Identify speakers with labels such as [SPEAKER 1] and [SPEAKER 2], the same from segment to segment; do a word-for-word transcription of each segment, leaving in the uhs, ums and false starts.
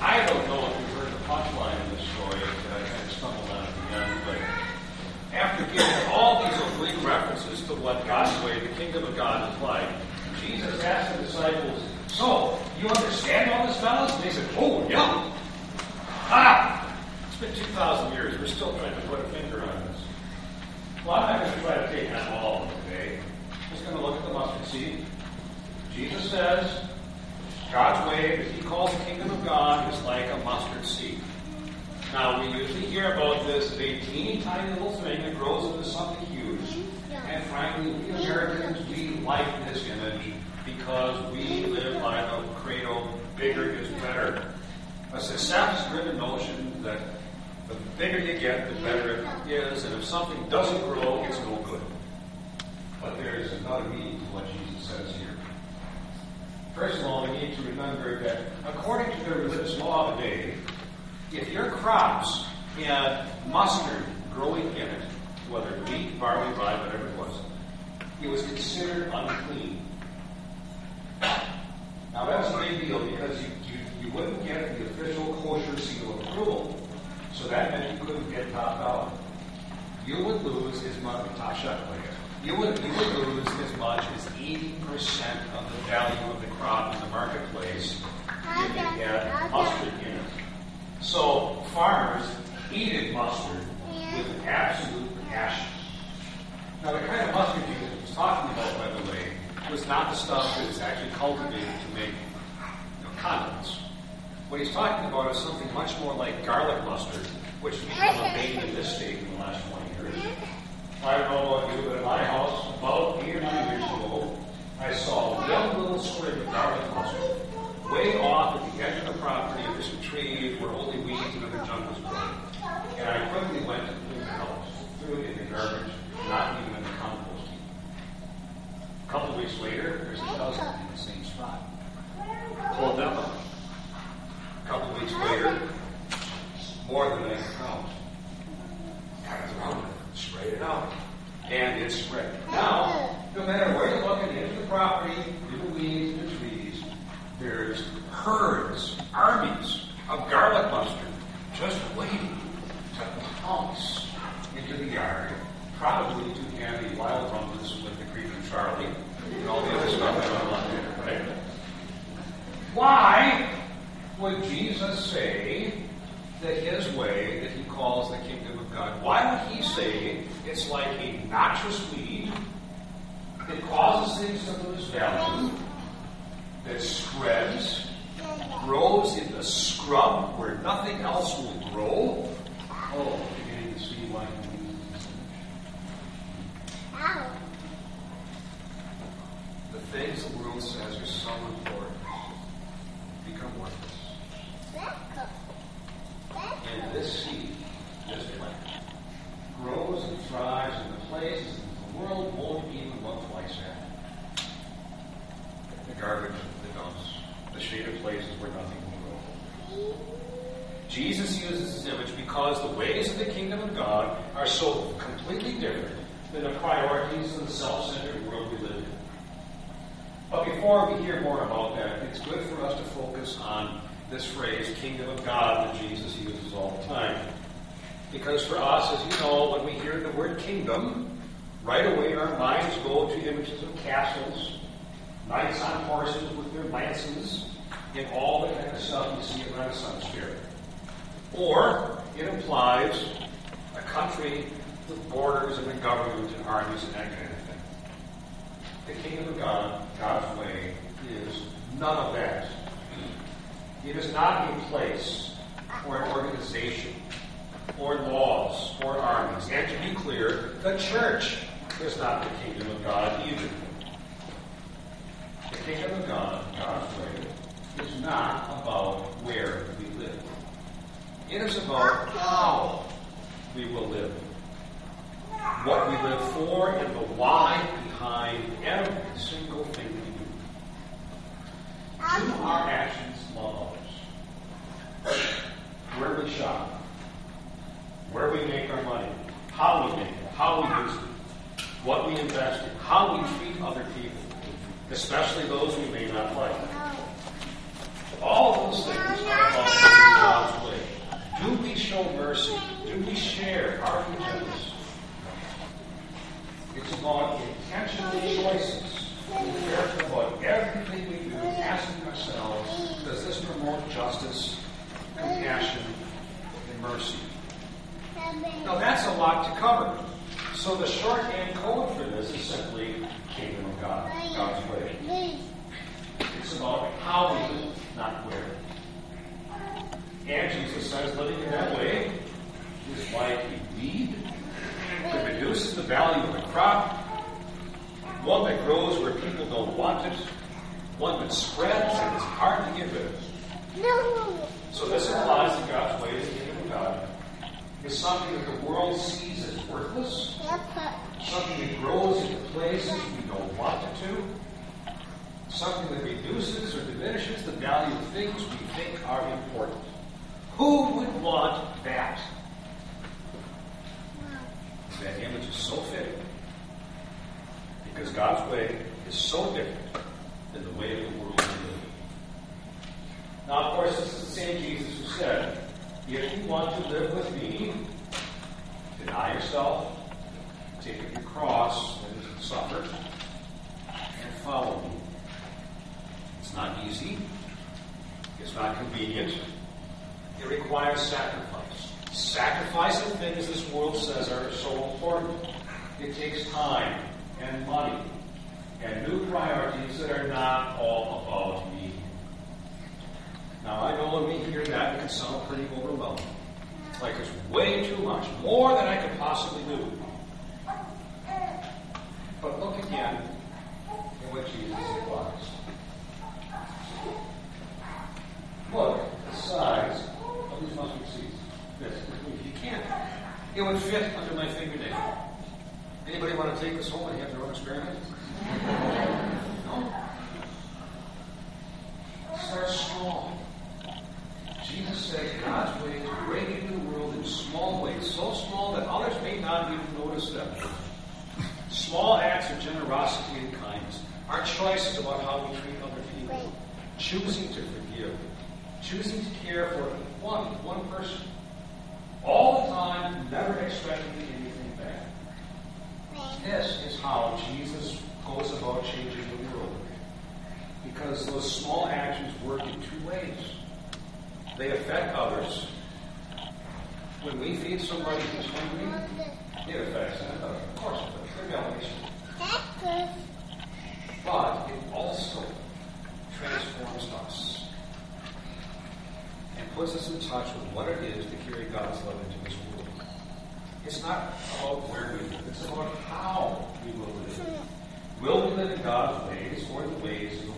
[SPEAKER 1] I don't know if you've heard the punchline in this story, but I kind of stumbled on it at the end. But after giving all these oblique references to what God's way, the kingdom of God is like, Jesus asked the disciples, so, you understand all this, fellas? And they said, oh, yeah. Ah! It's been two thousand years. We're still trying to put a finger on this. Well, I'm not going to try to take on all of them today. I'm just going to look at the mustard seed. Jesus says, God's way that he calls the kingdom of God is like a mustard seed. Now, we usually hear about this as a teeny tiny little thing that grows into something huge. And frankly, we Americans, we like this image because we live by the credo, bigger is better. A success-driven notion that the bigger you get, the better it is, and if something doesn't grow, it's no good. But there is another meaning to what Jesus says here. First of all, we need to remember that according to the religious law of the day, if your crops had mustard growing in it, whether wheat, barley, rye, whatever it was, it was considered unclean. Now that was a big deal because you, you, you wouldn't get the official kosher seal of approval. So that meant you couldn't get topped out. You would lose as much top shot player. You would you would lose as much as eighty percent of the value of the crop in the marketplace if it had mustard in it. So farmers hated mustard with absolute passion. Now the kind of mustard Jesus was talking about, by the way, was not the stuff that is actually cultivated to make you know, condiments. What he's talking about is something much more like garlic mustard, which has become a bane in this state in the last twenty years. I don't know about you, but at my house, about eight or nine years ago, I saw one little sprig of garlic mustard way off at the edge of the property under some trees where only weeds and other junk was growing. And I quickly went to clean the house, threw it in the garbage, not even in the compost heap. A couple of weeks later, there's a dozen in the same spot. Pulled them up. A couple of weeks later, more than I could count. Got it around it, sprayed it out, and it spread. Now, no matter where you look at the edge of the property, in the weeds, in the trees, there's herds, armies of garlic mustard just waiting to pounce into the yard, probably to have a wild rumpus with the creeping Charlie and all the other stuff that went on there, right? Why would Jesus say that his way, that he calls the kingdom of God, why would he say it's like a noxious weed that causes things to lose value, that spreads, grows in the scrub where nothing else will grow? Oh, you're beginning to see why he uses this image. The things the world says are so important become worthless. And this seed, this plant, grows and thrives in the places the world won't even look twice at. The garbage, the dumps, the shaded places where nothing will grow. Jesus uses this image because the ways of the kingdom of God are so completely different than the priorities of the self-centered world we live in. But before we hear more about that, it's good for us to focus on this phrase, kingdom of God, that Jesus uses all the time. Because for us, as you know, when we hear the word kingdom, right away our minds go to images of castles, knights on horses with their lances, and all the kind of stuff you see in Renaissance fair. Or it implies a country with borders and a government and armies and that kind of thing. The kingdom of God, God's way, is none of that. It is not a place or an organization or laws or armies. And to be clear, the church is not the kingdom of God either. The kingdom of God, God's way, is not about where we live. It is about how we will live. What we live for and the why behind every single thing we do. Do our actions love others? Where we shop, where we make our money, how we make it, how we use it, what we invest in, how we treat other people, especially those we may not like. All of those things are about promote justice, compassion, and mercy. Now that's a lot to cover. So the shorthand code for this is simply kingdom of God, God's way. It's about how we live, not where. And Jesus says living in that way is like a weed that reduces the value of the crop, one that grows where people don't want it, one that spreads and is hard to get rid of. No. So this implies that God's way, the kingdom of God, is something that the world sees as worthless, something that grows into places we don't want it to, something that reduces or diminishes the value of things we think are important. Who would want that? That image is so fitting because God's way is so different than the way of the world we live. Now, of course, this is the same Jesus who said, if you want to live with me, deny yourself, take up your cross and suffer, and follow me. It's not easy. It's not convenient. It requires sacrifice. Sacrifice of things this world says are so important. It takes time and money and new priorities that are not all about me. Now, I know when we hear that, it can sound pretty overwhelming. Like it's way too much, more than I could possibly do. But look again at what Jesus implies. Look at the size of these mustard seeds. This, if you can't, it would fit under my fingernail. Anybody want to take this home and have their own experiment? No? Start small. Jesus says God's way is to break into the world in small ways, so small that others may not even notice them. Small acts of generosity and kindness. Our choices about how we treat other people. Choosing to forgive. Choosing to care for one, one person. All the time, never expecting anything back. This is how Jesus goes about changing the world. Because those small actions work in two ways. They affect others. When we feed somebody who's hungry, it affects them. Of course it does. They're Galatians. But it also transforms us and puts us in touch with what it is to carry God's love into this world. It's not about where we live. It's about how we will live. Will we live in God's ways or the ways of the world?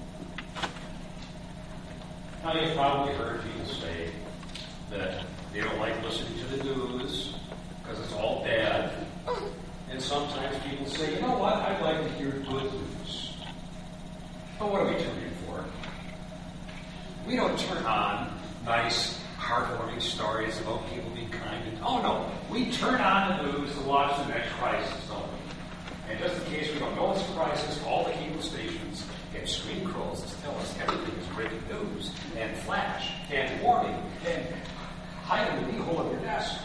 [SPEAKER 1] Now, you've probably heard people say that they don't like listening to the news because it's all bad. And sometimes people say, you know what, I'd like to hear good news. But what are we tuning for? We don't turn on nice, heartwarming stories about people being kind. And, oh, no, we turn on the news to watch the next crisis, don't we? And just in case we don't know it's a crisis, all the cable stations get screen crawls to tell us everything is breaking news, and flash, and warning, and hide in the keyhole of your desk.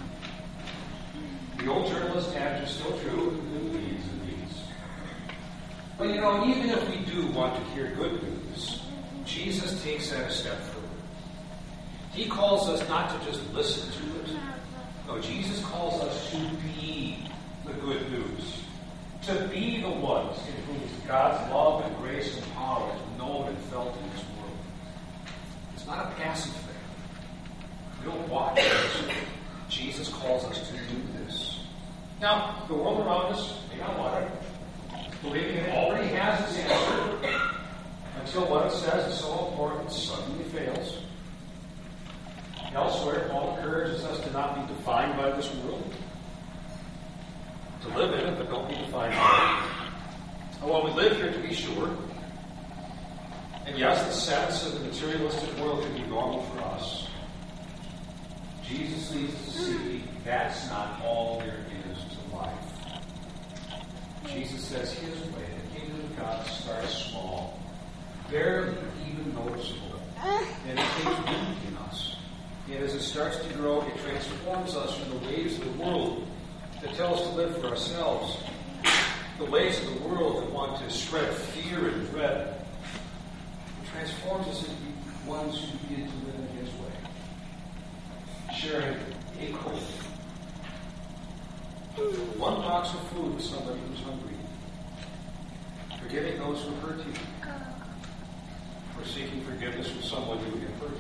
[SPEAKER 1] The old journalist adage is still true, good needs and needs. But you know, even if we do want to hear good news, Jesus takes that a step further. He calls us not to just listen to it. No, Jesus calls us to be the good news. To be the ones in whom God's love and grace and power is known and felt in this world. It's not a passive thing. We don't watch this. Jesus calls us to do this. Now, the world around us may not want it. Believing it already has its answer until what it says is so important suddenly fails. Elsewhere, Paul encourages us to not be defined by this world. To live in it, but don't be defined by it. And while we live here, to be sure, and yes, the sense of the materialistic world can be normal for us, Jesus leads us to see that's not all there is to life. Jesus says his way, the kingdom of God, starts small, barely even noticeable, and it takes root in us. And as it starts to grow, it transforms us from the ways of the world that tell us to live for ourselves, the ways of the world that want to spread fear and dread. It transforms us into ones who begin to live in His way. Sharing a coat. One box of food with somebody who's hungry. Forgiving those who hurt you. Or seeking forgiveness from someone who you hurt.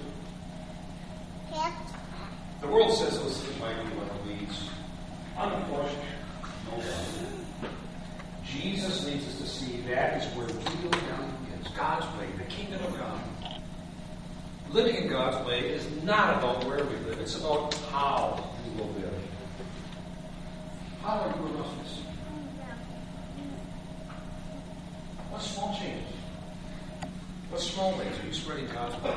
[SPEAKER 1] The world says those things might be like weeds. Unfortunately, no doubt. Jesus leads us to see that is where real value is. God's way, the kingdom of God. Living in God's way is not about where we live. It's about how we will live. How are you about this? What small changes? What small ways are you spreading God's word?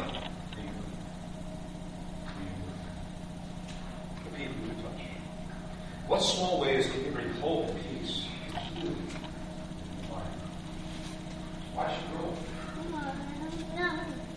[SPEAKER 1] The people you touch. What small ways can you